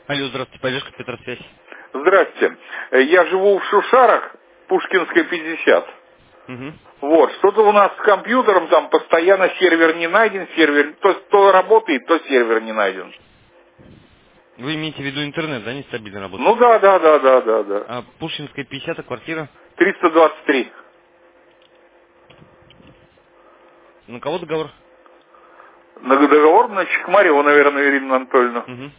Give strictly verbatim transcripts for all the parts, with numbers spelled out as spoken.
Алло, здравствуйте, поддержка Петросвязь. Здрасте. Э, Я живу в Шушарах, Пушкинская, пятьдесят. Угу. Вот, что-то у нас с компьютером там постоянно сервер не найден, сервер то, то работает, то сервер не найден. Вы имеете в виду интернет, да, нестабильно работает? Ну да, да, да, да, да, да. А Пушкинская пятьдесят, а квартира? триста двадцать три. На кого договор? На договор на Чекмарева, наверное, Ирина Анатольевна. Угу.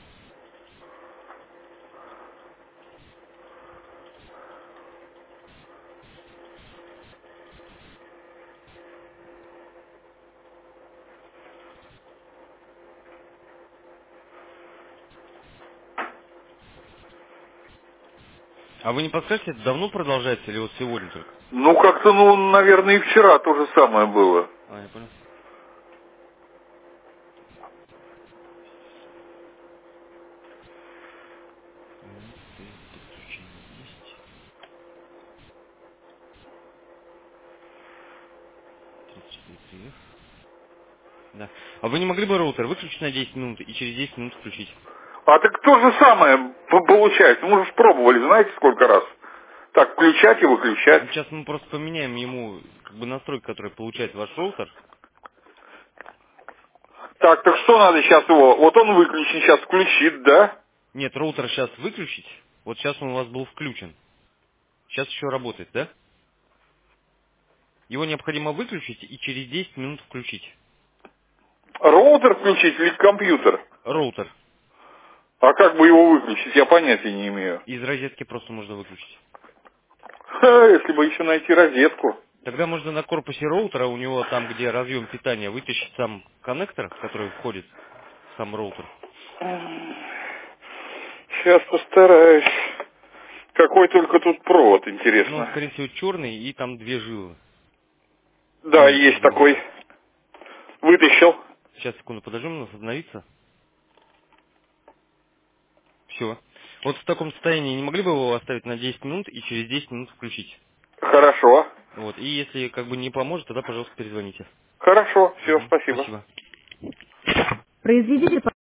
А вы не подскажете, это давно продолжается или вот сегодня только? Ну, как-то, ну, наверное, и вчера то же самое было. А, я понял. М, ты- Подключение есть. тридцать четыре три эф. Да. А вы не могли бы роутер выключить на десять минут и через десять минут включить? А так то же самое п- получается. Мы же пробовали, знаете, сколько раз. Так, включать и выключать. Ну, сейчас мы просто поменяем ему как бы настройки, которые получает ваш роутер. Так, так что надо сейчас его? Вот он выключен, сейчас включит, да? Нет, роутер сейчас выключить. Вот сейчас он у вас был включен. Сейчас еще работает, да? Его необходимо выключить и через десять минут включить. Роутер включить или компьютер? Роутер. А как бы его выключить, я понятия не имею. Из розетки просто можно выключить. Ха, если бы еще найти розетку. Тогда можно на корпусе роутера, у него там, где разъем питания, вытащить сам коннектор, в который входит сам роутер. Сейчас постараюсь. Какой только тут провод, Ну, он, интересно. скорее всего, черный, и там две жилы. Да, Имеется в есть виду такой. роутер. Вытащил. Сейчас, секунду, подождем, у нас остановится. Все. Вот в таком состоянии не могли бы его оставить на десять минут и через десять минут включить? Хорошо. Вот. И если как бы не поможет, тогда, пожалуйста, перезвоните. Все, Мгм. спасибо. Спасибо. Произведите